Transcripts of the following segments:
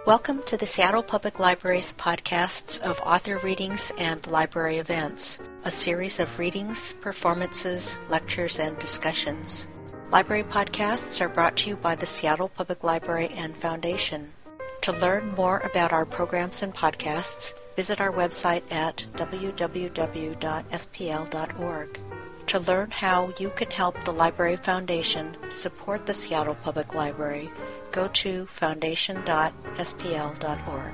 Welcome to the Seattle Public Library's podcasts of author readings and library events, a series of readings, performances, lectures, and discussions. Library podcasts are brought to you by the Seattle Public Library and Foundation. To learn more about our programs and podcasts, visit our website at www.spl.org. To learn how you can help the Library Foundation support the Seattle Public Library, go to foundation.spl.org.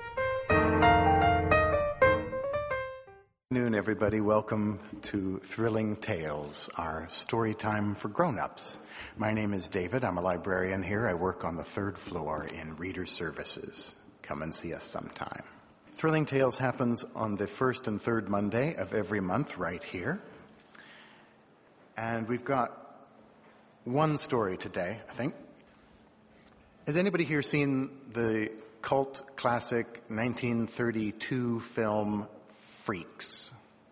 Good afternoon, everybody. Welcome to Thrilling Tales, our story time for grown-ups. My name is David. I'm a librarian here. I work on the third floor in Reader Services. Come and see us sometime. Thrilling Tales happens on the first and third Monday of every month right here. And we've got one story today, I think. Has anybody here seen the cult classic 1932 film Freaks?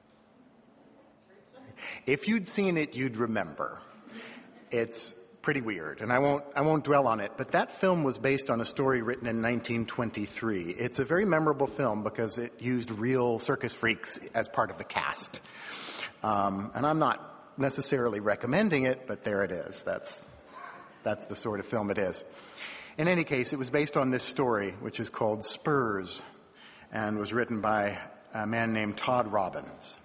If you'd seen it, you'd remember. It's pretty weird, and I won't dwell on it, but that film was based on a story written in 1923. It's a very memorable film because it used real circus freaks as part of the cast. And I'm not necessarily recommending it, but there it is. That's the sort of film it is. In any case, it was based on this story, which is called Spurs, and was written by a man named Todd Robbins.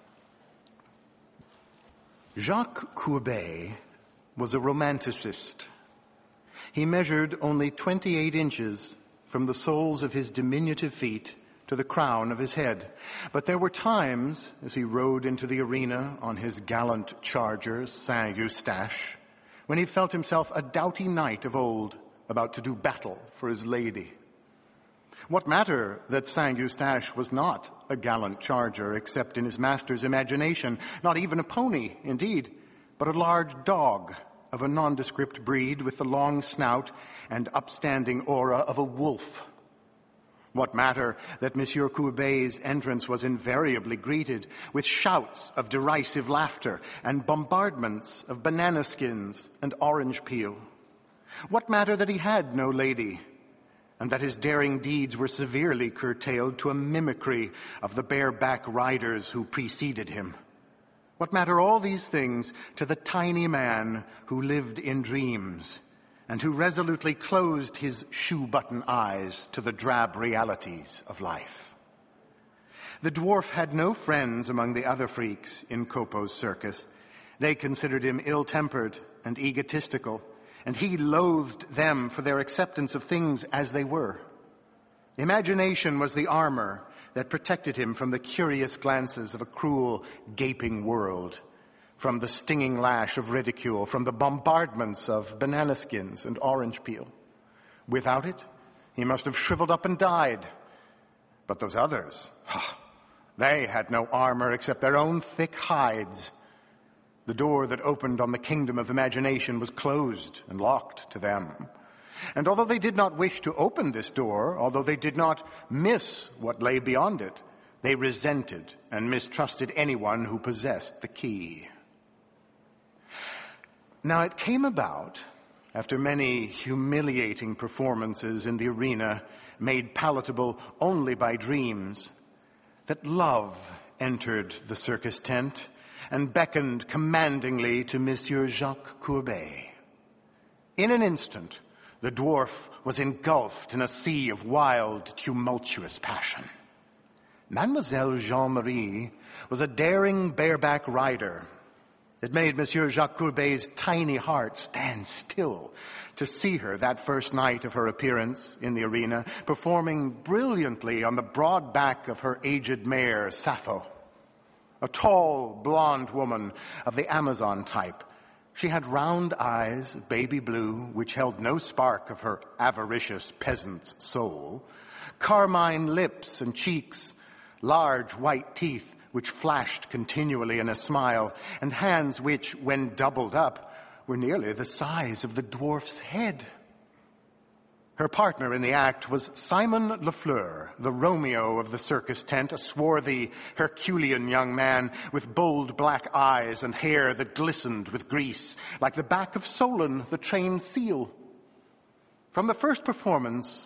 Jacques Courbet was a romanticist. He measured only 28 inches from the soles of his diminutive feet to the crown of his head. But there were times, as he rode into the arena on his gallant charger, Saint-Eustache, when he felt himself a doughty knight of old, about to do battle for his lady. What matter that Saint-Eustache was not a gallant charger, except in his master's imagination, not even a pony, indeed, but a large dog of a nondescript breed with the long snout and upstanding aura of a wolf. What matter that Monsieur Courbet's entrance was invariably greeted with shouts of derisive laughter and bombardments of banana skins and orange peel? What matter that he had no lady, and that his daring deeds were severely curtailed to a mimicry of the bareback riders who preceded him? What matter all these things to the tiny man who lived in dreams and who resolutely closed his shoe-button eyes to the drab realities of life? The dwarf had no friends among the other freaks in Copo's circus. They considered him ill-tempered and egotistical, and he loathed them for their acceptance of things as they were. Imagination was the armor that protected him from the curious glances of a cruel, gaping world, from the stinging lash of ridicule, from the bombardments of banana skins and orange peel. Without it, he must have shriveled up and died. But those others, they had no armor except their own thick hides. The door that opened on the kingdom of imagination was closed and locked to them. And although they did not wish to open this door, although they did not miss what lay beyond it, they resented and mistrusted anyone who possessed the key. Now it came about, after many humiliating performances in the arena, made palatable only by dreams, that love entered the circus tent and beckoned commandingly to Monsieur Jacques Courbet. In an instant, the dwarf was engulfed in a sea of wild, tumultuous passion. Mademoiselle Jean-Marie was a daring bareback rider. It made Monsieur Jacques Courbet's tiny heart stand still to see her that first night of her appearance in the arena, performing brilliantly on the broad back of her aged mare, Sappho. A tall, blonde woman of the Amazon type. She had round eyes, baby blue, which held no spark of her avaricious peasant's soul, carmine lips and cheeks, large white teeth which flashed continually in a smile, and hands which, when doubled up, were nearly the size of the dwarf's head. Her partner in the act was Simon Lafleur, the Romeo of the circus tent, a swarthy, Herculean young man with bold black eyes and hair that glistened with grease, like the back of Solon, the trained seal. From the first performance,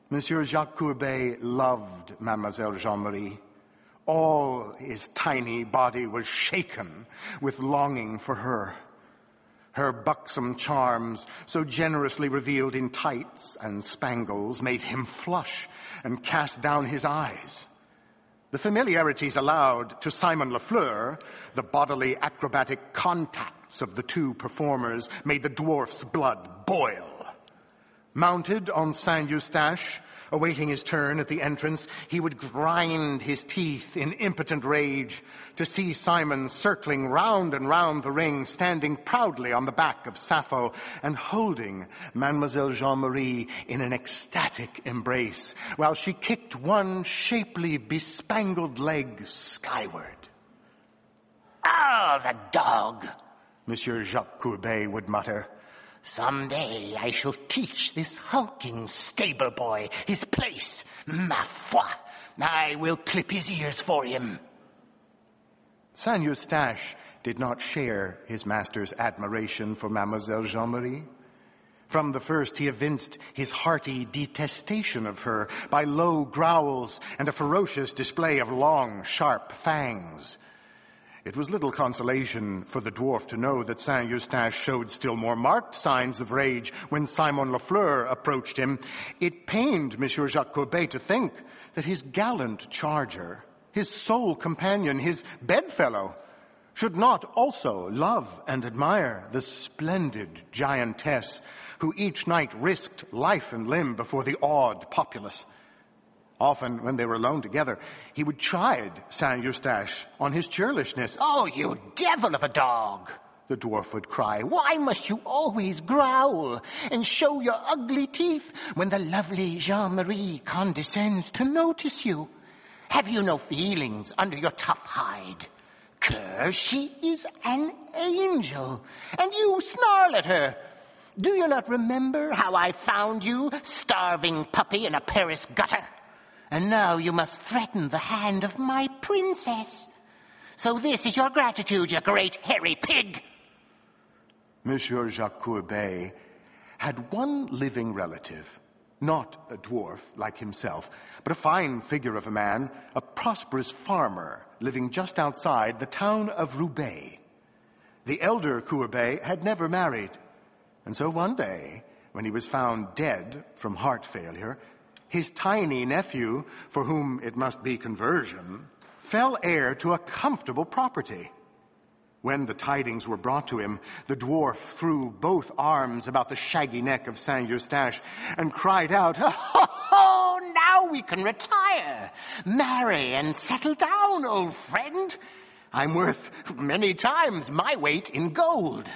Monsieur Jacques Courbet loved Mademoiselle Jean-Marie. All his tiny body was shaken with longing for her. Her buxom charms, so generously revealed in tights and spangles, made him flush and cast down his eyes. The familiarities allowed to Simon Lafleur, the bodily acrobatic contacts of the two performers, made the dwarf's blood boil. Mounted on Saint-Eustache, awaiting his turn at the entrance, he would grind his teeth in impotent rage to see Simon circling round and round the ring, standing proudly on the back of Sappho and holding Mademoiselle Jean-Marie in an ecstatic embrace, while she kicked one shapely, bespangled leg skyward. "Oh, the dog," Monsieur Jacques Courbet would mutter. "Someday I shall teach this hulking stable boy his place. Ma foi, I will clip his ears for him." Saint-Eustache did not share his master's admiration for Mademoiselle Jean-Marie. From the first, he evinced his hearty detestation of her by low growls and a ferocious display of long, sharp fangs. It was little consolation for the dwarf to know that Saint-Eustache showed still more marked signs of rage when Simon Lafleur approached him. It pained Monsieur Jacques Courbet to think that his gallant charger, his sole companion, his bedfellow, should not also love and admire the splendid giantess who each night risked life and limb before the awed populace. Often, when they were alone together, he would chide Saint-Eustache on his churlishness. "Oh, you devil of a dog," the dwarf would cry. "Why must you always growl and show your ugly teeth when the lovely Jean-Marie condescends to notice you? Have you no feelings under your tough hide? Curse, she is an angel, and you snarl at her. Do you not remember how I found you, starving puppy, in a Paris gutter? And now you must threaten the hand of my princess. So this is your gratitude, you great hairy pig." Monsieur Jacques Courbet had one living relative, not a dwarf like himself, but a fine figure of a man, a prosperous farmer living just outside the town of Roubaix. The elder Courbet had never married, and so one day, when he was found dead from heart failure, his tiny nephew, for whom it must be conversion, fell heir to a comfortable property. When the tidings were brought to him, the dwarf threw both arms about the shaggy neck of Saint-Eustache and cried out, "Oh, now we can retire, marry and settle down, old friend. I'm worth many times my weight in gold."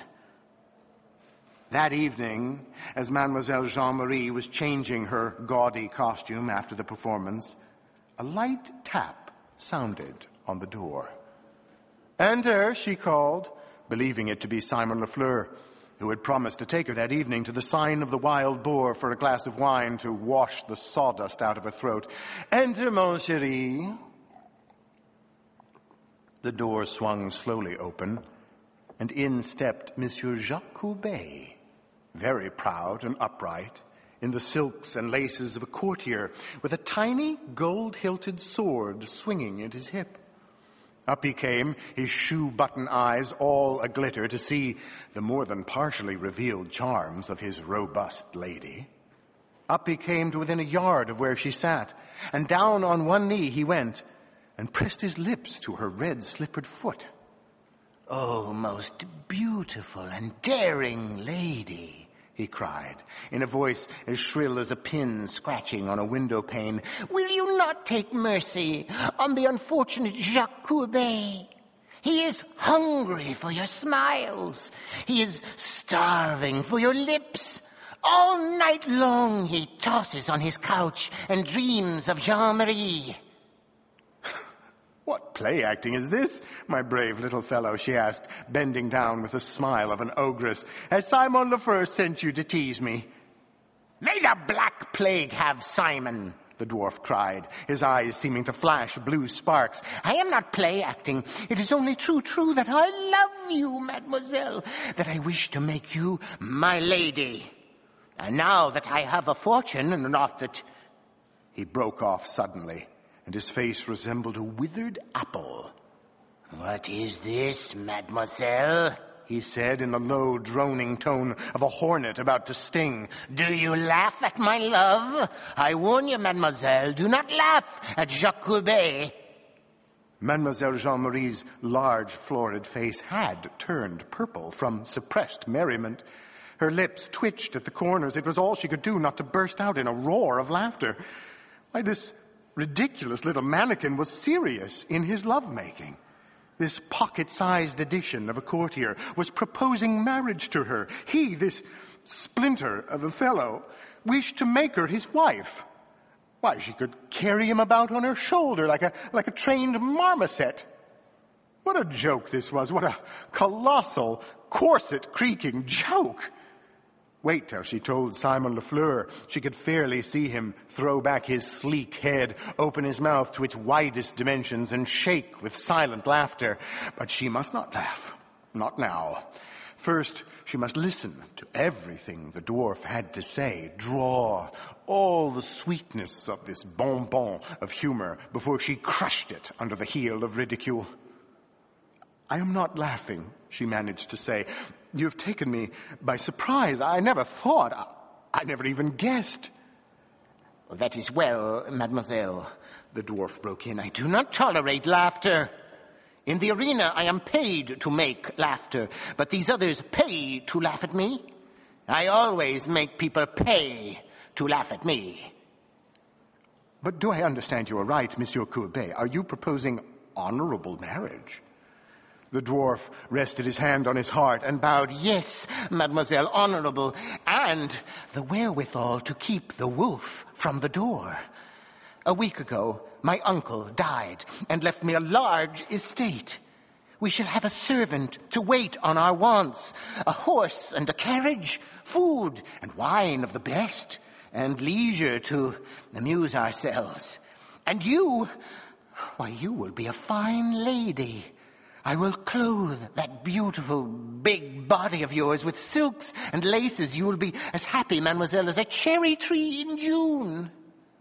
That evening, as Mademoiselle Jean-Marie was changing her gaudy costume after the performance, a light tap sounded on the door. "Enter," she called, believing it to be Simon Lafleur, who had promised to take her that evening to the sign of the Wild Boar for a glass of wine to wash the sawdust out of her throat. "Enter, mon chéri." The door swung slowly open, and in stepped Monsieur Jacques Courbet, very proud and upright, in the silks and laces of a courtier, with a tiny gold-hilted sword swinging at his hip. Up he came, his shoe-button eyes all a-glitter to see the more than partially revealed charms of his robust lady. Up he came to within a yard of where she sat, and down on one knee he went, and pressed his lips to her red-slippered foot. "Oh, most beautiful and daring lady," he cried, in a voice as shrill as a pin scratching on a window pane, "will you not take mercy on the unfortunate Jacques Courbet? He is hungry for your smiles. He is starving for your lips. All night long he tosses on his couch and dreams of Jean-Marie." "What play acting is this, my brave little fellow?" she asked, bending down with the smile of an ogress. "Has Simon Lafleur sent you to tease me?" "May the Black Plague have Simon," the dwarf cried, his eyes seeming to flash blue sparks. "I am not play acting. It is only true that I love you, mademoiselle, that I wish to make you my lady. And now that I have a fortune, not that He broke off suddenly, and his face resembled a withered apple. "What is this, mademoiselle?" he said in the low, droning tone of a hornet about to sting. "Do you laugh at my love? I warn you, mademoiselle, do not laugh at Jacques Courbet." Mademoiselle Jean-Marie's large, florid face had turned purple from suppressed merriment. Her lips twitched at the corners. It was all she could do not to burst out in a roar of laughter. Why, this ridiculous little mannequin was serious in his lovemaking. This pocket-sized edition of a courtier was proposing marriage to her. He, this splinter of a fellow, wished to make her his wife. Why, she could carry him about on her shoulder like a trained marmoset. What a joke this was. What a colossal, corset-creaking joke. Wait till she told Simon Lafleur. She could fairly see him throw back his sleek head, open his mouth to its widest dimensions, and shake with silent laughter. But she must not laugh. Not now. First, she must listen to everything the dwarf had to say, draw all the sweetness of this bonbon of humor before she crushed it under the heel of ridicule. "I am not laughing," she managed to say. "You've taken me by surprise. I never thought. I never even guessed." "That is well, mademoiselle," the dwarf broke in. "I do not tolerate laughter. In the arena, I am paid to make laughter, but these others pay to laugh at me. I always make people pay to laugh at me." "But do I understand you aright, Monsieur Courbet? Are you proposing honorable marriage?" The dwarf rested his hand on his heart and bowed. "Yes, mademoiselle, honorable, and the wherewithal to keep the wolf from the door. A week ago, my uncle died and left me a large estate. We shall have a servant to wait on our wants, a horse and a carriage, food and wine of the best, and leisure to amuse ourselves. And you, why, you will be a fine lady. I will clothe that beautiful big body of yours with silks and laces. You will be as happy, mademoiselle, as a cherry tree in June."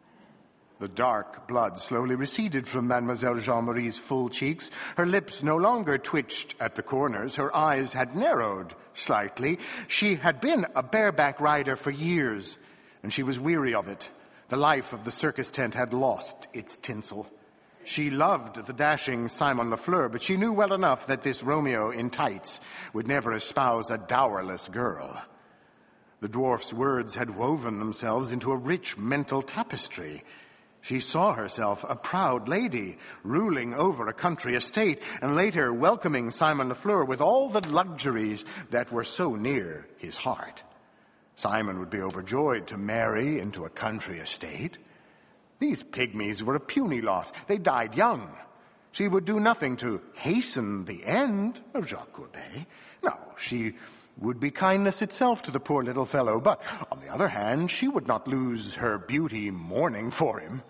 The dark blood slowly receded from Mademoiselle Jean-Marie's full cheeks. Her lips no longer twitched at the corners. Her eyes had narrowed slightly. She had been a bareback rider for years, and she was weary of it. The life of the circus tent had lost its tinsel. She loved the dashing Simon Lafleur, but she knew well enough that this Romeo in tights would never espouse a dowerless girl. The dwarf's words had woven themselves into a rich mental tapestry. She saw herself a proud lady, ruling over a country estate, and later welcoming Simon Lafleur with all the luxuries that were so near his heart. Simon would be overjoyed to marry into a country estate. These pygmies were a puny lot. They died young. She would do nothing to hasten the end of Jacques Courbet. No, she would be kindness itself to the poor little fellow, but on the other hand, she would not lose her beauty mourning for him.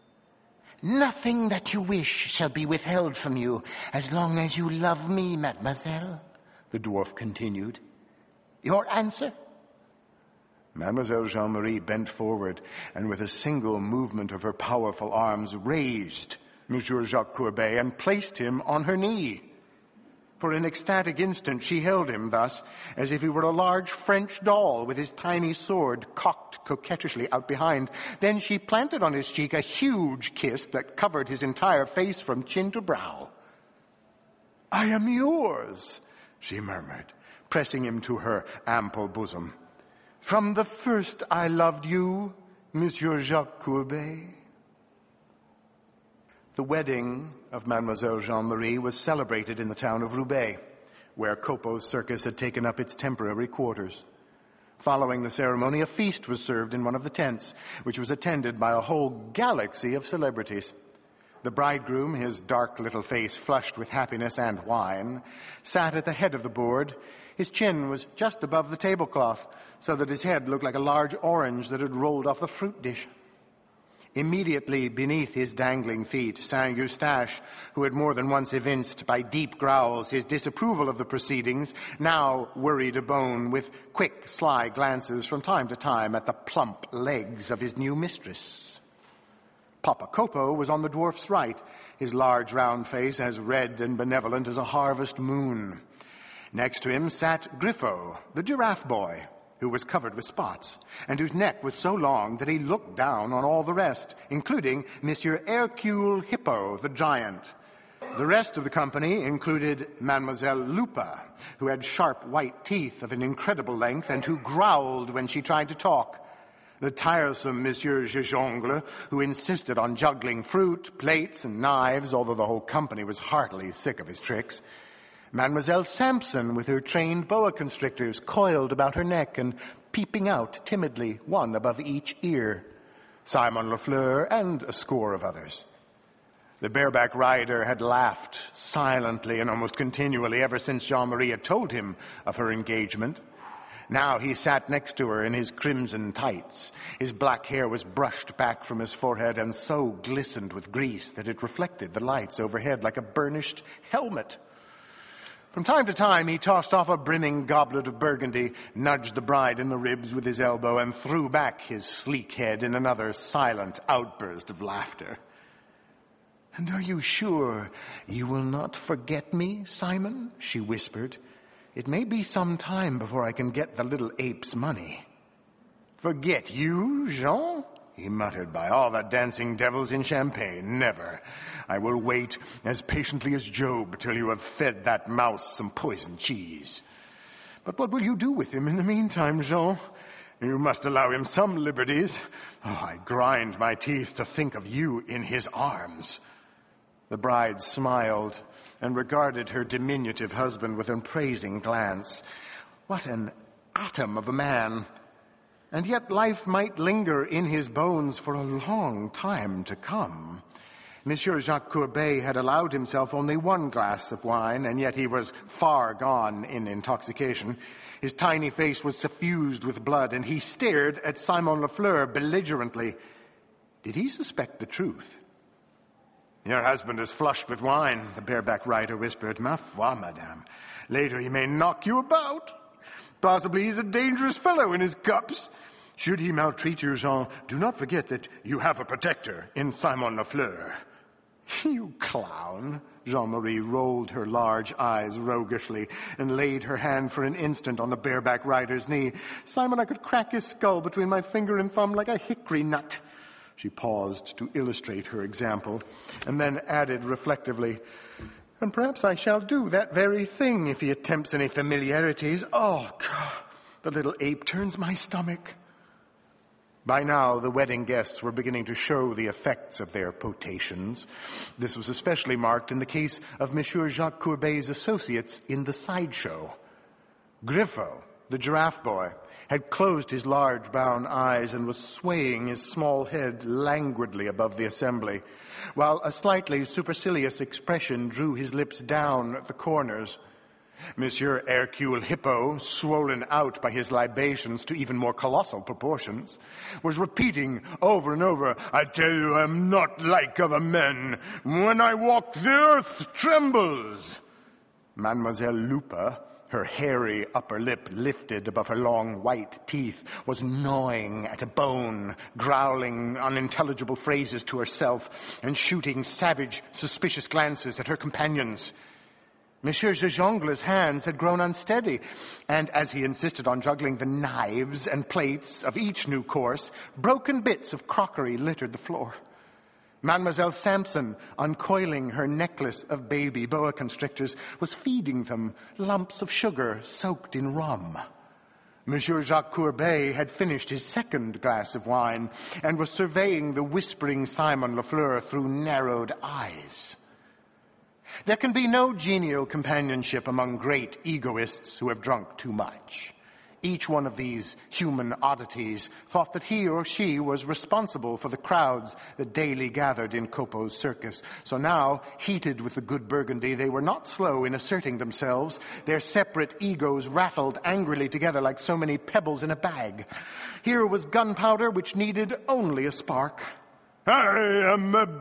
"Nothing that you wish shall be withheld from you as long as you love me, mademoiselle," the dwarf continued. "Your answer?" Mademoiselle Jean-Marie bent forward, and with a single movement of her powerful arms raised Monsieur Jacques Courbet and placed him on her knee. For an ecstatic instant she held him thus, as if he were a large French doll with his tiny sword cocked coquettishly out behind. Then she planted on his cheek a huge kiss that covered his entire face from chin to brow. "I am yours," she murmured, pressing him to her ample bosom. "From the first I loved you, Monsieur Jacques Courbet." The wedding of Mademoiselle Jean-Marie was celebrated in the town of Roubaix, where Copo's circus had taken up its temporary quarters. Following the ceremony, a feast was served in one of the tents, which was attended by a whole galaxy of celebrities. The bridegroom, his dark little face flushed with happiness and wine, sat at the head of the board. His chin was just above the tablecloth, so that his head looked like a large orange that had rolled off the fruit dish. Immediately beneath his dangling feet, Saint-Eustache, who had more than once evinced by deep growls his disapproval of the proceedings, now worried a bone with quick, sly glances from time to time at the plump legs of his new mistress. Papa Copo was on the dwarf's right, his large round face as red and benevolent as a harvest moon. Next to him sat Griffo, the giraffe boy, who was covered with spots, and whose neck was so long that he looked down on all the rest, including Monsieur Hercule Hippo, the giant. The rest of the company included Mademoiselle Lupa, who had sharp white teeth of an incredible length and who growled when she tried to talk. The tiresome Monsieur Gijongle, who insisted on juggling fruit, plates, and knives, although the whole company was heartily sick of his tricks. Mademoiselle Sampson, with her trained boa constrictors coiled about her neck and peeping out timidly, one above each ear. Simon Lafleur, and a score of others. The bareback rider had laughed silently and almost continually ever since Jean-Marie had told him of her engagement. Now he sat next to her in his crimson tights. His black hair was brushed back from his forehead and so glistened with grease that it reflected the lights overhead like a burnished helmet. From time to time, he tossed off a brimming goblet of Burgundy, nudged the bride in the ribs with his elbow, and threw back his sleek head in another silent outburst of laughter. "And are you sure you will not forget me, Simon?" she whispered. "It may be some time before I can get the little ape's money." "Forget you, Jean?" he muttered. "By all the dancing devils in Champagne, never. I will wait as patiently as Job till you have fed that mouse some poisoned cheese. But what will you do with him in the meantime, Jean? You must allow him some liberties. Oh, I grind my teeth to think of you in his arms." The bride smiled and regarded her diminutive husband with an appraising glance. What an atom of a man! And yet life might linger in his bones for a long time to come. Monsieur Jacques Courbet had allowed himself only one glass of wine, and yet he was far gone in intoxication. His tiny face was suffused with blood, and he stared at Simon Lafleur belligerently. Did he suspect the truth? "Your husband is flushed with wine," the bareback rider whispered. "Ma foi, madame. Later he may knock you about. Possibly he's a dangerous fellow in his cups. Should he maltreat you, Jean, do not forget that you have a protector in Simon Lafleur." "You clown." Jean-Marie rolled her large eyes roguishly and laid her hand for an instant on the bareback rider's knee. "Simon, I could crack his skull between my finger and thumb like a hickory nut." She paused to illustrate her example, and then added reflectively, "And perhaps I shall do that very thing if he attempts any familiarities. Oh, God, the little ape turns my stomach." By now, the wedding guests were beginning to show the effects of their potations. This was especially marked in the case of Monsieur Jacques Courbet's associates in the sideshow. Griffo, the giraffe boy, had closed his large brown eyes and was swaying his small head languidly above the assembly, while a slightly supercilious expression drew his lips down at the corners. Monsieur Hercule Hippo, swollen out by his libations to even more colossal proportions, was repeating over and over, "I tell you, I'm not like other men. When I walk, the earth trembles." Mademoiselle Lupa, her hairy upper lip lifted above her long white teeth, was gnawing at a bone, growling unintelligible phrases to herself, and shooting savage, suspicious glances at her companions. Monsieur Gijongle's hands had grown unsteady, and as he insisted on juggling the knives and plates of each new course, broken bits of crockery littered the floor. Mademoiselle Sampson, uncoiling her necklace of baby boa constrictors, was feeding them lumps of sugar soaked in rum. Monsieur Jacques Courbet had finished his second glass of wine and was surveying the whispering Simon Lafleur through narrowed eyes. There can be no genial companionship among great egoists who have drunk too much. Each one of these human oddities thought that he or she was responsible for the crowds that daily gathered in Copo's circus. So now, heated with the good Burgundy, they were not slow in asserting themselves. Their separate egos rattled angrily together like so many pebbles in a bag. Here was gunpowder which needed only a spark. "I am a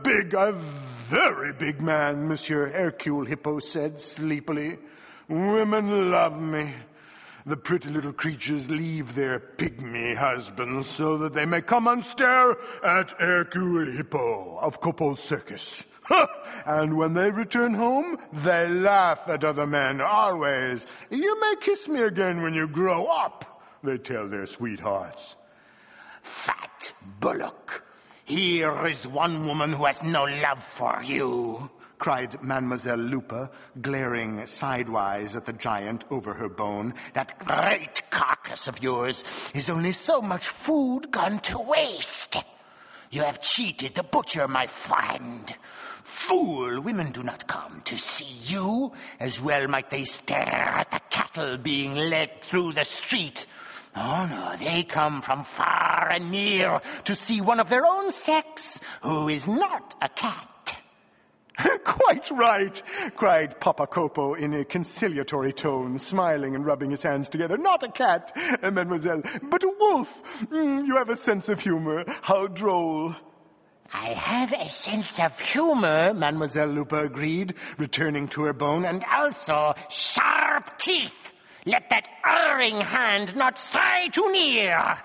very big man," Monsieur Hercule Hippo said sleepily. "Women love me. The pretty little creatures leave their pygmy husbands so that they may come and stare at Hercule Hippo of Copo's circus. And when they return home, they laugh at other men, always. You may kiss me again when you grow up, they tell their sweethearts. Fat bullock, here is one woman who has no love for you, cried Mademoiselle Lupa, glaring sidewise at the giant over her bone. That great carcass of yours is only so much food gone to waste. You have cheated the butcher, my friend. Fool, women do not come to see you. As well might they stare at the cattle being led through the street. Oh, no, they come from far and near to see one of their own sex who is not a cat. Quite right, cried Papa Copo in a conciliatory tone, smiling and rubbing his hands together. Not a cat, mademoiselle, but a wolf. You have a sense of humor. How droll. I have a sense of humor, Mademoiselle Lupa agreed, returning to her bone, and also sharp teeth. Let that erring hand not stray too near.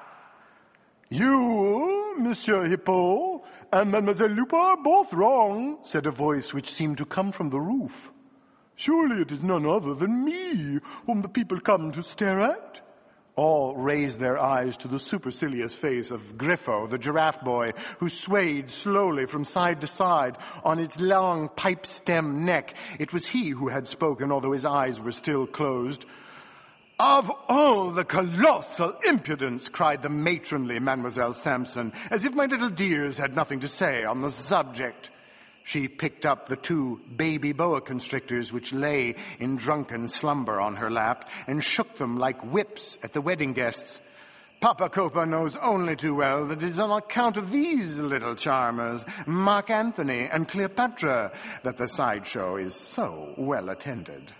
You, Monsieur Hippo, and Mademoiselle Lupa are both wrong, said a voice which seemed to come from the roof. Surely it is none other than me whom the people come to stare at. All raised their eyes to the supercilious face of Griffo, the giraffe boy, who swayed slowly from side to side on its long pipe-stem neck. It was he who had spoken, although his eyes were still closed. Of all the colossal impudence, cried the matronly Mademoiselle Sampson, as if my little dears had nothing to say on the subject. She picked up the 2 baby boa constrictors which lay in drunken slumber on her lap and shook them like whips at the wedding guests. Papa Copa knows only too well that it is on account of these little charmers, Mark Antony and Cleopatra, that the sideshow is so well attended.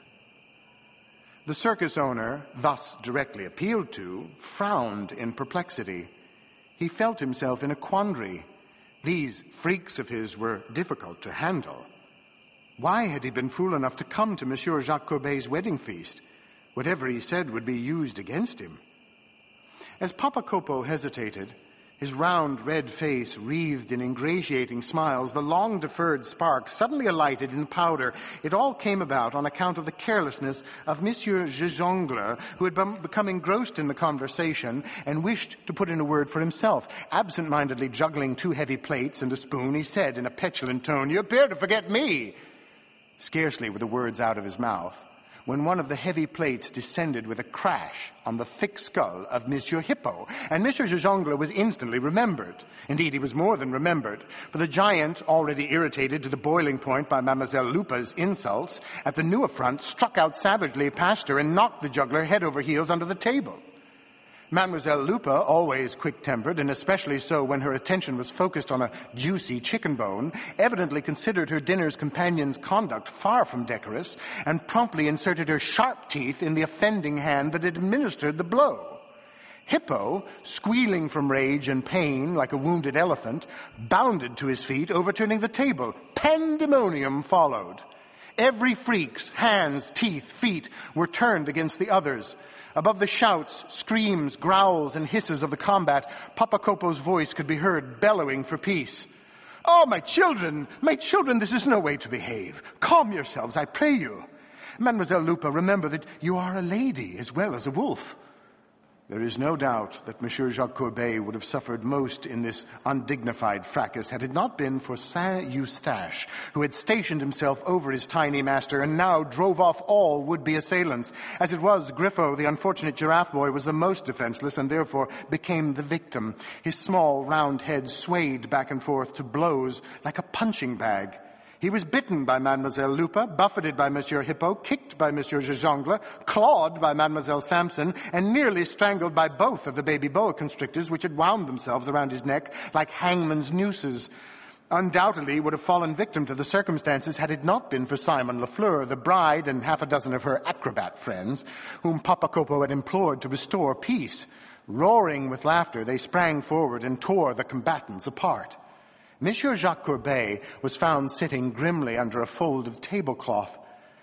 The circus owner, thus directly appealed to, frowned in perplexity. He felt himself in a quandary. These freaks of his were difficult to handle. Why had he been fool enough to come to Monsieur Jacques Courbet's wedding feast? Whatever he said would be used against him. As Papa Copo hesitated, his round red face wreathed in ingratiating smiles, the long-deferred spark suddenly alighted in powder. It all came about on account of the carelessness of Monsieur Gijongle, who had become engrossed in the conversation and wished to put in a word for himself. Absent-mindedly juggling 2 heavy plates and a spoon, he said in a petulant tone, "You appear to forget me." Scarcely were the words out of his mouth when one of the heavy plates descended with a crash on the thick skull of Monsieur Hippo, and Monsieur Gijongle was instantly remembered. Indeed, he was more than remembered, for the giant, already irritated to the boiling point by Mademoiselle Lupa's insults, at the new affront struck out savagely past her and knocked the juggler head over heels under the table. Mademoiselle Lupa, always quick-tempered, and especially so when her attention was focused on a juicy chicken bone, evidently considered her dinner's companion's conduct far from decorous, and promptly inserted her sharp teeth in the offending hand that had administered the blow. Hippo, squealing from rage and pain like a wounded elephant, bounded to his feet, overturning the table. Pandemonium followed. Every freak's hands, teeth, feet were turned against the others. Above the shouts, screams, growls, and hisses of the combat, Papa Copo's voice could be heard bellowing for peace. "Oh, my children, this is no way to behave. Calm yourselves, I pray you. Mademoiselle Lupa, remember that you are a lady as well as a wolf." There is no doubt that Monsieur Jacques Courbet would have suffered most in this undignified fracas had it not been for Saint-Eustache, who had stationed himself over his tiny master and now drove off all would-be assailants. As it was, Griffo, the unfortunate giraffe boy, was the most defenseless and therefore became the victim. His small, round head swayed back and forth to blows like a punching bag. He was bitten by Mademoiselle Lupa, buffeted by Monsieur Hippo, kicked by Monsieur Gijongle, clawed by Mademoiselle Sampson, and nearly strangled by both of the baby boa constrictors which had wound themselves around his neck like hangman's nooses. Undoubtedly would have fallen victim to the circumstances had it not been for Simon Lafleur, the bride, and 6 of her acrobat friends, whom Papa Copo had implored to restore peace. Roaring with laughter, they sprang forward and tore the combatants apart. Monsieur Jacques Courbet was found sitting grimly under a fold of tablecloth.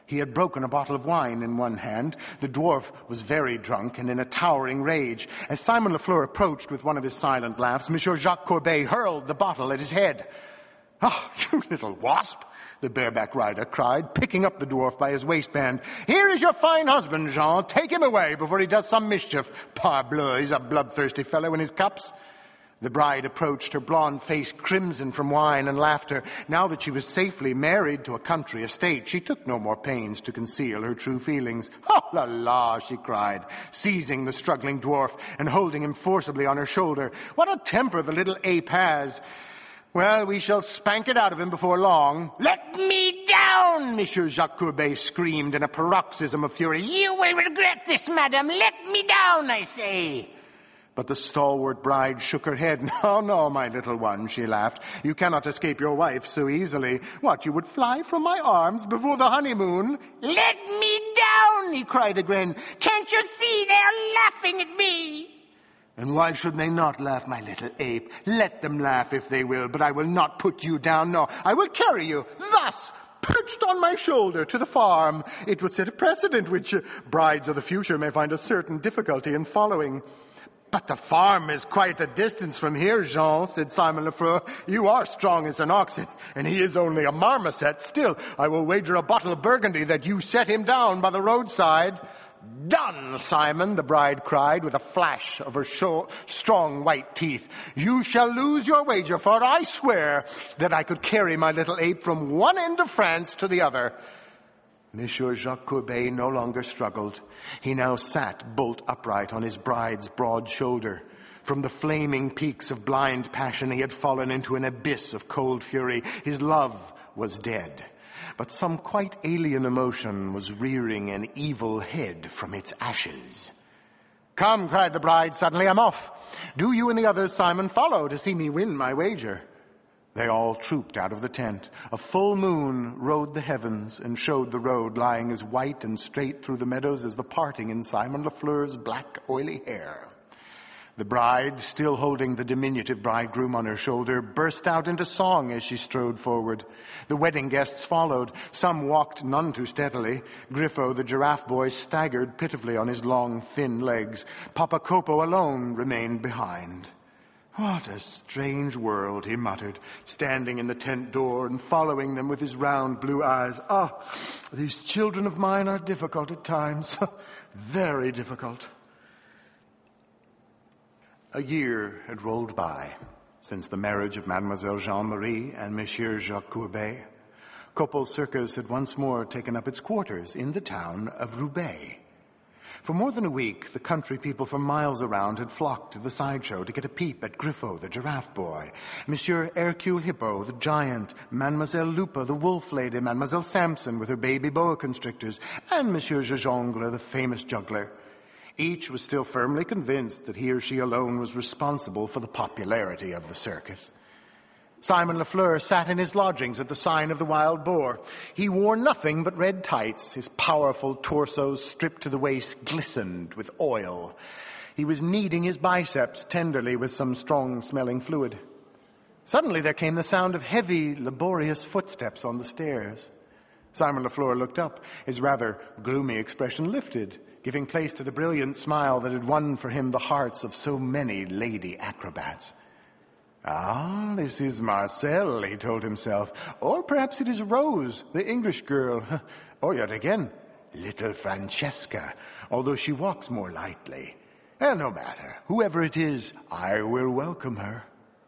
He had broken a bottle of wine in one hand. The dwarf was very drunk and in a towering rage. As Simon Lafleur approached with one of his silent laughs, Monsieur Jacques Courbet hurled the bottle at his head. "Ah, you little wasp!" the bareback rider cried, picking up the dwarf by his waistband. "Here is your fine husband, Jean. Take him away before he does some mischief. Parbleu, he's a bloodthirsty fellow in his cups." The bride approached, her blonde face crimson from wine and laughter. Now that she was safely married to a country estate, she took no more pains to conceal her true feelings. "Oh, la la," she cried, seizing the struggling dwarf and holding him forcibly on her shoulder. "What a temper the little ape has! Well, we shall spank it out of him before long." "Let me down!" Monsieur Jacques Courbet screamed in a paroxysm of fury. "You will regret this, madame. Let me down, I say." But the stalwart bride shook her head. "No, no, my little one," she laughed. "You cannot escape your wife so easily. What, you would fly from my arms before the honeymoon?" "Let me down!" he cried again. "Can't you see they're laughing at me?" "And why should they not laugh, my little ape? Let them laugh if they will, but I will not put you down. No, I will carry you, thus, perched on my shoulder, to the farm. It would set a precedent which brides of the future may find a certain difficulty in following." "But the farm is quite a distance from here, Jean," said Simon Lafleur. "You are strong as an ox, and he is only a marmoset. Still, I will wager a bottle of Burgundy that you set him down by the roadside." "Done, Simon," the bride cried with a flash of her strong white teeth. "You shall lose your wager, for I swear that I could carry my little ape from one end of France to the other." Monsieur Jacques Courbet no longer struggled. He now sat bolt upright on his bride's broad shoulder. From the flaming peaks of blind passion he had fallen into an abyss of cold fury. His love was dead. But some quite alien emotion was rearing an evil head from its ashes. "Come," cried the bride suddenly, "I'm off. Do you and the others, Simon, follow to see me win my wager." They all trooped out of the tent. A full moon rode the heavens and showed the road lying as white and straight through the meadows as the parting in Simon Lafleur's black, oily hair. The bride, still holding the diminutive bridegroom on her shoulder, burst out into song as she strode forward. The wedding guests followed. Some walked none too steadily. Griffo, the giraffe boy, staggered pitifully on his long, thin legs. Papa Copo alone remained behind. "What a strange world," he muttered, standing in the tent door and following them with his round blue eyes. "Ah, these children of mine are difficult at times, very difficult." A year had rolled by since the marriage of Mademoiselle Jean-Marie and Monsieur Jacques Courbet. Coppel's Circus had once more taken up its quarters in the town of Roubaix. For more than a week, the country people from miles around had flocked to the sideshow to get a peep at Griffo, the giraffe boy, Monsieur Hercule Hippo, the giant, Mademoiselle Lupa, the wolf lady, Mademoiselle Samson with her baby boa constrictors, and Monsieur Jajongle, the famous juggler. Each was still firmly convinced that he or she alone was responsible for the popularity of the circus. Simon Lafleur sat in his lodgings at the Sign of the Wild Boar. He wore nothing but red tights. His powerful torso, stripped to the waist, glistened with oil. He was kneading his biceps tenderly with some strong-smelling fluid. Suddenly there came the sound of heavy, laborious footsteps on the stairs. Simon Lafleur looked up. His rather gloomy expression lifted, giving place to the brilliant smile that had won for him the hearts of so many lady acrobats. "Ah, this is Marcel," he told himself. "Or perhaps it is Rose, the English girl. Or yet again, little Francesca, although she walks more lightly. No matter. Whoever it is, I will welcome her."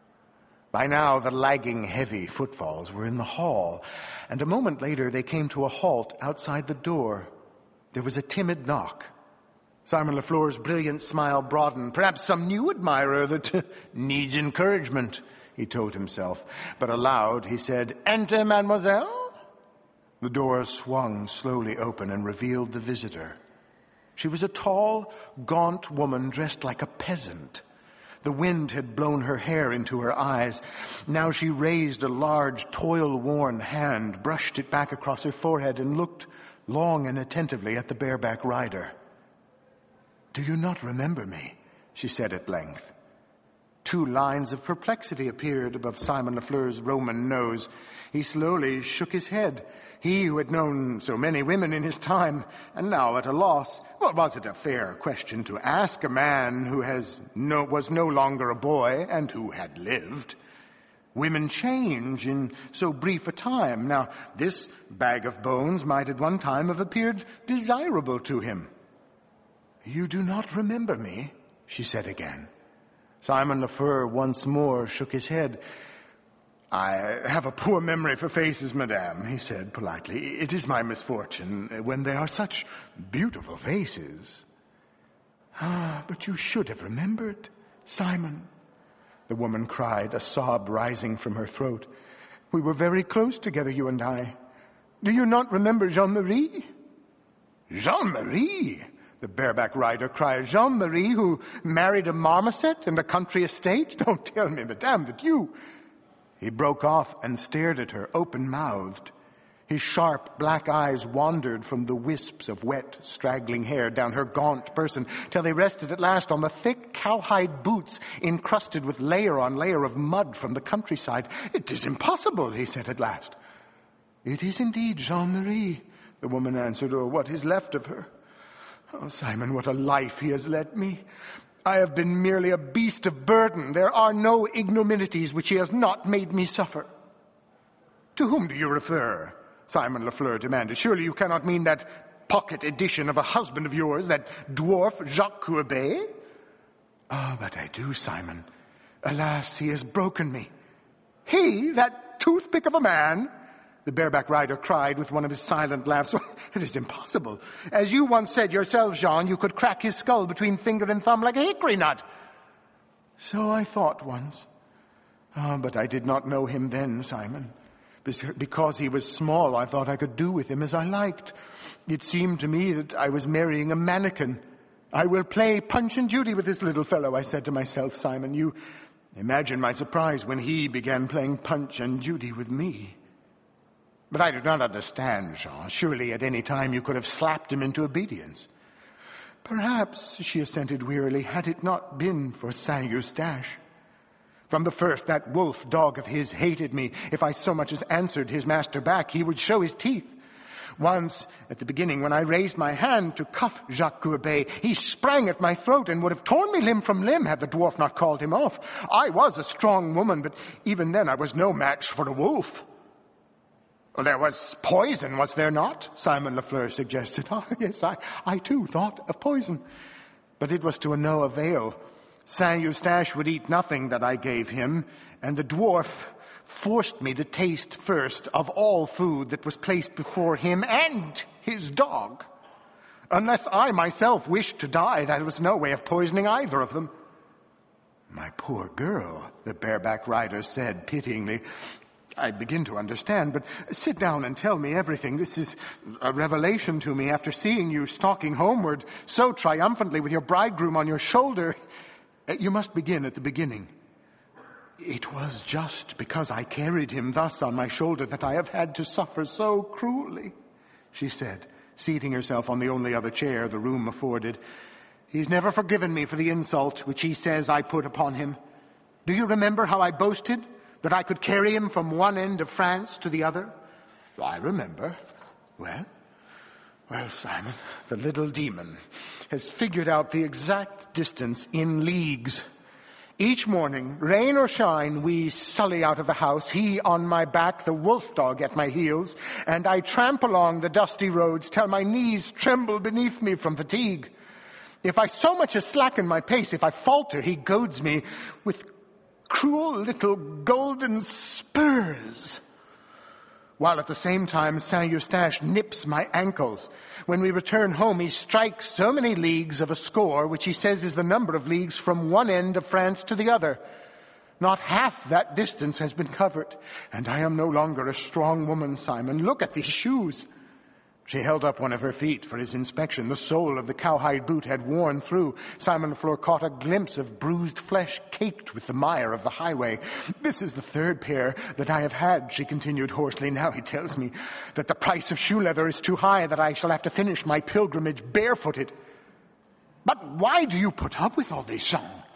By now, the lagging, heavy footfalls were in the hall, and a moment later they came to a halt outside the door. There was a timid knock. Simon Lafleur's brilliant smile broadened. "Perhaps some new admirer that needs encouragement," he told himself. But aloud he said, "Enter, mademoiselle." The door swung slowly open and revealed the visitor. She was a tall, gaunt woman dressed like a peasant. The wind had blown her hair into her eyes. Now she raised a large, toil-worn hand, brushed it back across her forehead, and looked long and attentively at the bareback rider. "Do you not remember me?" she said at length. 2 lines of perplexity appeared above Simon Lafleur's Roman nose. He slowly shook his head. He who had known so many women in his time, and now at a loss. Well, was it a fair question to ask a man who was no longer a boy and who had lived? Women change in so brief a time. Now, this bag of bones might at one time have appeared desirable to him. "You do not remember me?" she said again. Simon Lafleur once more shook his head. "I have a poor memory for faces, madame," he said politely. "It is my misfortune when they are such beautiful faces." "Ah, but you should have remembered, Simon," the woman cried, a sob rising from her throat. "We were very close together, you and I. Do you not remember Jean-Marie?" "Jean-Marie?" the bareback rider cried. "Jean-Marie, who married a marmoset and a country estate? Don't tell me, madame, that you—" He broke off and stared at her, open-mouthed. His sharp black eyes wandered from the wisps of wet, straggling hair down her gaunt person till they rested at last on the thick cowhide boots encrusted with layer on layer of mud from the countryside. "It is impossible," he said at last. "It is indeed Jean-Marie," the woman answered, "or what is left of her. Oh, Simon, what a life he has led me. I have been merely a beast of burden. There are no ignominities which he has not made me suffer." "To whom do you refer?" Simon Lafleur demanded. "Surely you cannot mean that pocket edition of a husband of yours, that dwarf Jacques Courbet?" "Ah, but I do, Simon. Alas, he has broken me." "He, that toothpick of a man?" the bareback rider cried with one of his silent laughs. "It is impossible. As you once said yourself, Jean, you could crack his skull between finger and thumb like a hickory nut." "So I thought once. But I did not know him then, Simon. Because he was small, I thought I could do with him as I liked. It seemed to me that I was marrying a mannequin. I will play Punch and Judy with this little fellow, I said to myself, Simon. You imagine my surprise when he began playing Punch and Judy with me. But I do not understand, Jean. Surely at any time you could have slapped him into obedience." "Perhaps," she assented wearily, "had it not been for Saint-Eustache. From the first, that wolf dog of his hated me. If I so much as answered his master back, he would show his teeth. Once, at the beginning, when I raised my hand to cuff Jacques Courbet, he sprang at my throat and would have torn me limb from limb had the dwarf not called him off. I was a strong woman, but even then I was no match for a wolf." "Well, there was poison, was there not?" Simon Lafleur suggested. "Oh, yes, I too thought of poison. But it was to no avail. Saint-Eustache would eat nothing that I gave him, and the dwarf forced me to taste first of all food that was placed before him and his dog. Unless I myself wished to die, there was no way of poisoning either of them." "My poor girl," the bareback rider said pityingly. "I begin to understand, but sit down and tell me everything. This is a revelation to me after seeing you stalking homeward so triumphantly with your bridegroom on your shoulder. You must begin at the beginning." "It was just because I carried him thus on my shoulder that I have had to suffer so cruelly," she said, seating herself on the only other chair the room afforded. "He's never forgiven me for the insult which he says I put upon him. Do you remember how I boasted that I could carry him from one end of France to the other?" "I remember." Well, Simon, the little demon has figured out the exact distance in leagues. Each morning, rain or shine, we sully out of the house, he on my back, the wolf dog at my heels, and I tramp along the dusty roads till my knees tremble beneath me from fatigue. If I so much as slacken my pace, if I falter, he goads me with cruel little golden spurs, while at the same time Saint-Eustache nips my ankles. When we return home, he strikes so many leagues of a score, which he says is the number of leagues from one end of France to the other. Not half that distance has been covered, and I am no longer a strong woman, Simon. Look at these shoes." She held up one of her feet for his inspection. The sole of the cowhide boot had worn through. Simon Lafleur caught a glimpse of bruised flesh caked with the mire of the highway. "This is the third pair that I have had," she continued hoarsely. "Now he tells me that the price of shoe leather is too high, that I shall have to finish my pilgrimage barefooted." "But why do you put up with all this, Jean?"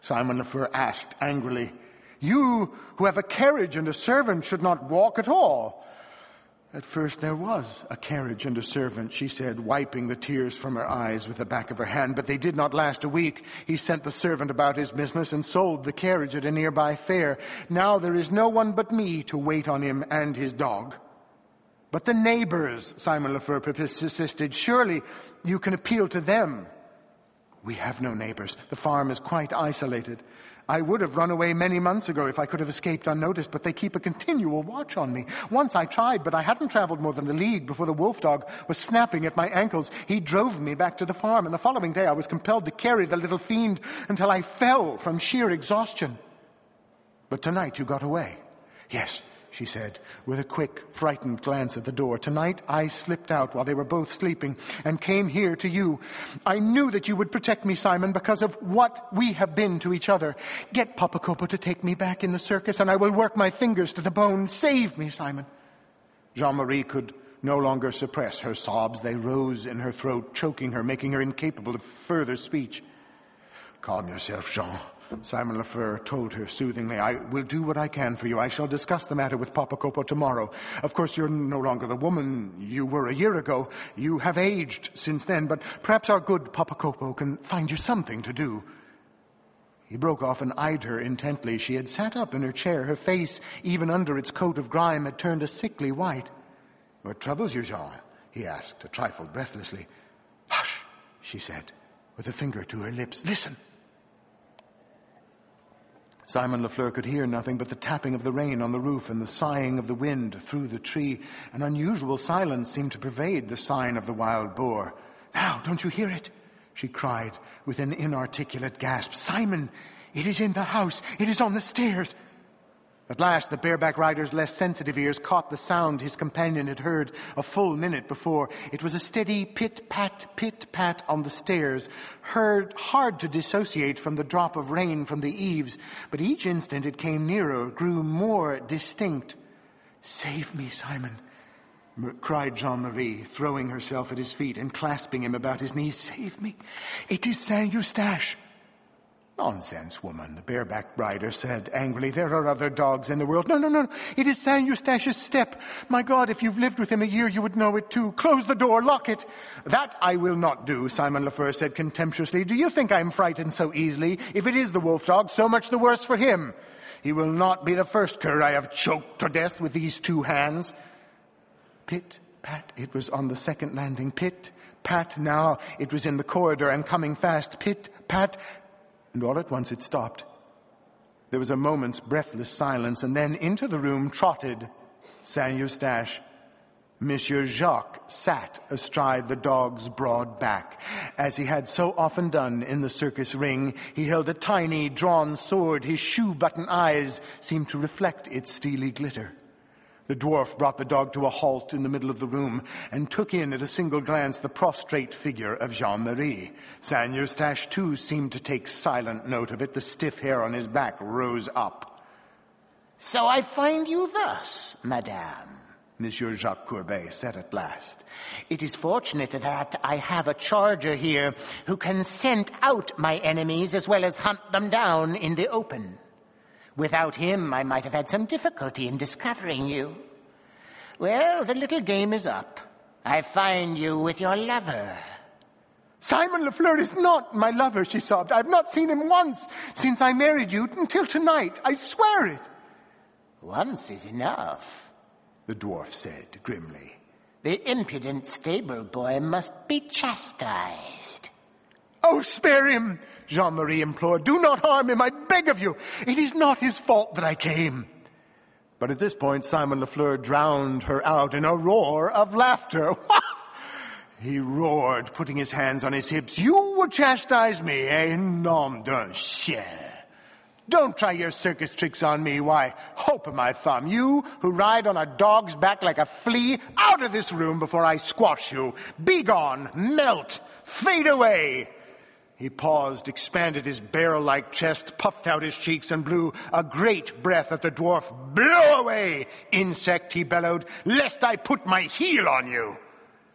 Simon Lafleur asked angrily. You who have a carriage and a servant should not walk at all. At first there was a carriage and a servant, she said, wiping the tears from her eyes with the back of her hand, but they did not last a week. He sent the servant about his business and sold the carriage at a nearby fair. Now there is no one but me to wait on him and his dog. But the neighbors, Simon Lafleur persisted, surely you can appeal to them. We have no neighbors. The farm is quite isolated. I would have run away many months ago if I could have escaped unnoticed, but they keep a continual watch on me. Once I tried, but I hadn't traveled more than a league before the wolf dog was snapping at my ankles. He drove me back to the farm, and the following day I was compelled to carry the little fiend until I fell from sheer exhaustion. But tonight you got away. Yes, she said, with a quick, frightened glance at the door. Tonight I slipped out while they were both sleeping and came here to you. I knew that you would protect me, Simon, because of what we have been to each other. Get Papa Copo to take me back in the circus, and I will work my fingers to the bone. Save me, Simon. Jean-Marie could no longer suppress her sobs. They rose in her throat, choking her, making her incapable of further speech. Calm yourself, Jean. Simon Lafleur told her soothingly. I will do what I can for you. I shall discuss the matter with Papa Copo tomorrow. Of course, you're no longer the woman you were a year ago. You have aged since then, but perhaps our good Papa Copo can find you something to do. He broke off and eyed her intently. She had sat up in her chair. Her face, even under its coat of grime, had turned a sickly white. What troubles you, Jean? He asked, a trifle breathlessly. Hush, she said, with a finger to her lips. Listen. Simon Lafleur could hear nothing but the tapping of the rain on the roof and the sighing of the wind through the tree. An unusual silence seemed to pervade the sighing of the wild boar. Now, don't you hear it? She cried with an inarticulate gasp. Simon, it is in the house. It is on the stairs. At last, the bareback rider's less sensitive ears caught the sound his companion had heard a full minute before. It was a steady pit-pat on the stairs, heard hard to dissociate from the drop of rain from the eaves, but each instant it came nearer, grew more distinct. Save me, Simon, cried Jean-Marie, throwing herself at his feet and clasping him about his knees. Save me. It is Saint-Eustache. Nonsense, woman, the bareback rider said angrily. There are other dogs in the world. No. It is Saint-Eustache's step. My God, if you've lived with him a year, you would know it too. Close the door, lock it. That I will not do, Simon Lafleur said contemptuously. Do you think I am frightened so easily? If it is the wolf dog, so much the worse for him. He will not be the first cur I have choked to death with these two hands. Pit, pat, it was on the second landing. Pit, pat, now it was in the corridor and coming fast. Pit, pat, and all at once it stopped. There was a moment's breathless silence, and then into the room trotted Saint-Eustache. Monsieur Jacques sat astride the dog's broad back. As he had so often done in the circus ring, he held a tiny, drawn sword. His shoe-button eyes seemed to reflect its steely glitter. The dwarf brought the dog to a halt in the middle of the room and took in at a single glance the prostrate figure of Jean-Marie. Saint-Eustache, too, seemed to take silent note of it. The stiff hair on his back rose up. So I find you thus, madame, Monsieur Jacques Courbet said at last. It is fortunate that I have a charger here who can scent out my enemies as well as hunt them down in the open. Without him, I might have had some difficulty in discovering you. Well, the little game is up. I find you with your lover. Simon Lafleur is not my lover, she sobbed. I've not seen him once since I married you until tonight. I swear it. Once is enough, the dwarf said grimly. The impudent stable boy must be chastised. Oh, spare him, Jean-Marie implored. Do not harm him, I beg of you. It is not his fault that I came. But at this point, Simon Lafleur drowned her out in a roar of laughter. He roared, putting his hands on his hips. You would chastise me, eh? Nom d'un chien. Don't try your circus tricks on me. Why, hope of my thumb. You who ride on a dog's back like a flea, out of this room before I squash you. Be gone, melt, fade away. He paused, expanded his barrel-like chest, puffed out his cheeks, and blew a great breath at the dwarf. Blow away, insect, he bellowed, lest I put my heel on you.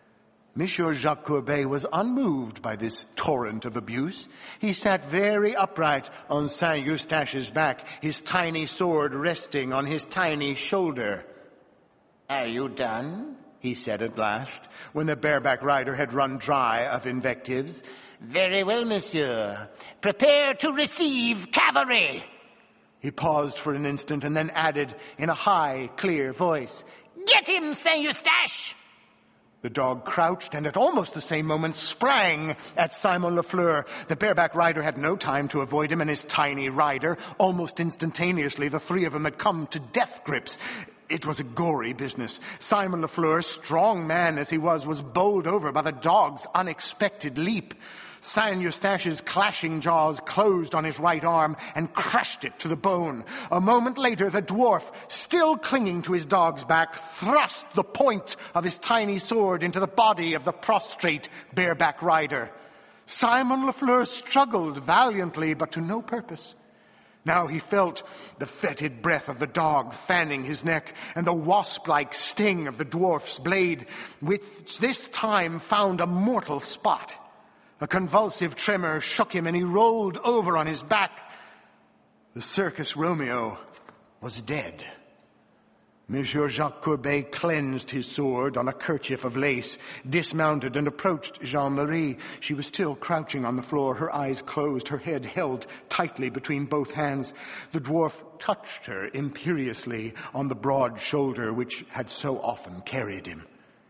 Monsieur Jacques Courbet was unmoved by this torrent of abuse. He sat very upright on Saint-Eustache's back, his tiny sword resting on his tiny shoulder. Are you done? He said at last, when the bareback rider had run dry of invectives. Very well, monsieur. Prepare to receive cavalry. He paused for an instant and then added in a high, clear voice, Get him, Saint-Eustache! The dog crouched and at almost the same moment sprang at Simon Lafleur. The bareback rider had no time to avoid him and his tiny rider. Almost instantaneously, the three of them had come to death grips. It was a gory business. Simon Lafleur, strong man as he was bowled over by the dog's unexpected leap. Saint-Eustache's clashing jaws closed on his right arm and crushed it to the bone. A moment later, the dwarf, still clinging to his dog's back, thrust the point of his tiny sword into the body of the prostrate bareback rider. Simon Lafleur struggled valiantly, but to no purpose. Now he felt the fetid breath of the dog fanning his neck and the wasp-like sting of the dwarf's blade, which this time found a mortal spot. A convulsive tremor shook him and he rolled over on his back. The Circus Romeo was dead. Monsieur Jacques Courbet cleansed his sword on a kerchief of lace, dismounted and approached Jean-Marie. She was still crouching on the floor, her eyes closed, her head held tightly between both hands. The dwarf touched her imperiously on the broad shoulder which had so often carried him.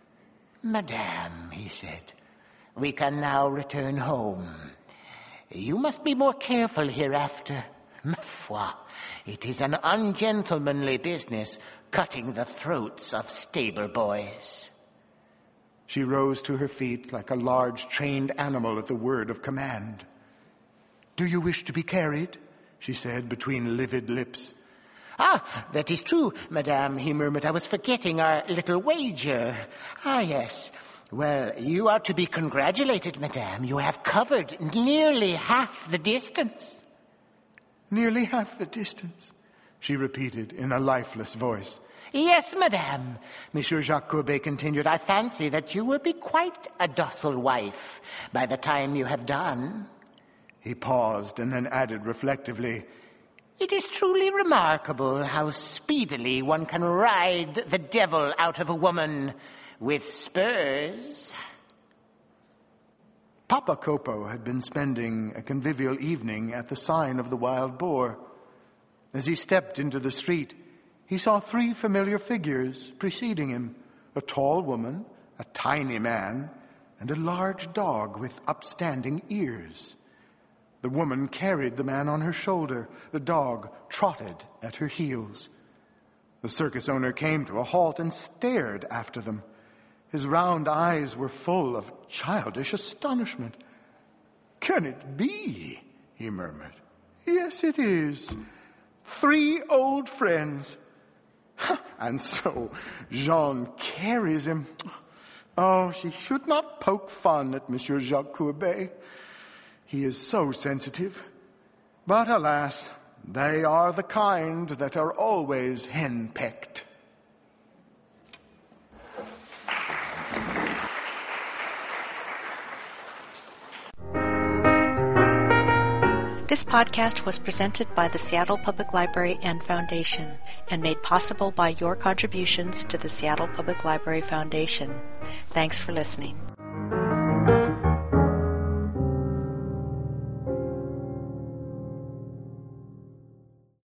Madame, he said, we can now return home. You must be more careful hereafter. Ma foi, it is an ungentlemanly business, cutting the throats of stable boys. She rose to her feet like a large trained animal at the word of command. Do you wish to be carried? She said between livid lips. Ah, that is true, madame, he murmured. I was forgetting our little wager. Ah, yes. Well, you are to be congratulated, madame. You have covered nearly half the distance. Nearly half the distance, she repeated in a lifeless voice. Yes, madame, Monsieur Jacques Courbet continued. I fancy that you will be quite a docile wife by the time you have done. He paused and then added reflectively, It is truly remarkable how speedily one can ride the devil out of a woman with spurs. Papa Copo had been spending a convivial evening at the Sign of the Wild Boar. As he stepped into the street, he saw three familiar figures preceding him, a tall woman, a tiny man, and a large dog with upstanding ears. The woman carried the man on her shoulder. The dog trotted at her heels. The circus owner came to a halt and stared after them. His round eyes were full of childish astonishment. Can it be? He murmured. Yes, it is. 3 old friends. And so Jean carries him. Oh, she should not poke fun at Monsieur Jacques Courbet. He is so sensitive. But alas, they are the kind that are always henpecked. This podcast was presented by the Seattle Public Library and Foundation and made possible by your contributions to the Seattle Public Library Foundation. Thanks for listening.